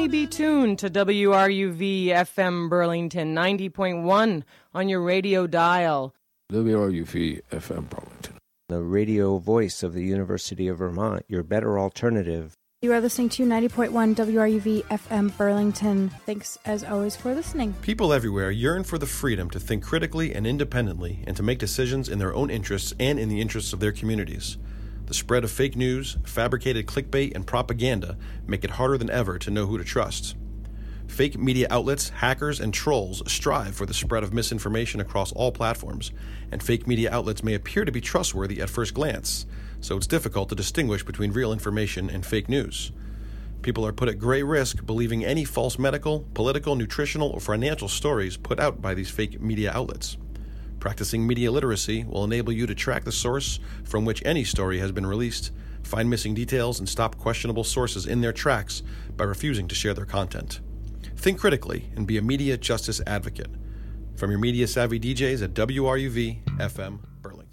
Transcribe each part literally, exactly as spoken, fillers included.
may be tuned to W R U V F M Burlington ninety point one on your radio dial. W R U V F M Burlington, the radio voice of the University of Vermont, your better alternative. You are listening to ninety point one W R U V F M Burlington. Thanks, as always, for listening. People everywhere yearn for the freedom to think critically and independently and to make decisions in their own interests and in the interests of their communities. The spread of fake news, fabricated clickbait, and propaganda make it harder than ever to know who to trust. Fake media outlets, hackers, and trolls strive for the spread of misinformation across all platforms, and fake media outlets may appear to be trustworthy at first glance, so it's difficult to distinguish between real information and fake news. People are put at great risk believing any false medical, political, nutritional, or financial stories put out by these fake media outlets. Practicing media literacy will enable you to track the source from which any story has been released, find missing details, and stop questionable sources in their tracks by refusing to share their content. Think critically and be a media justice advocate. From your media-savvy D Js at W R U V F M Burlington.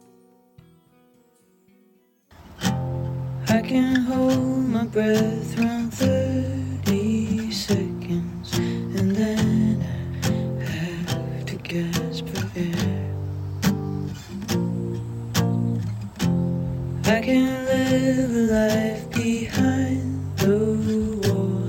I can hold my breath.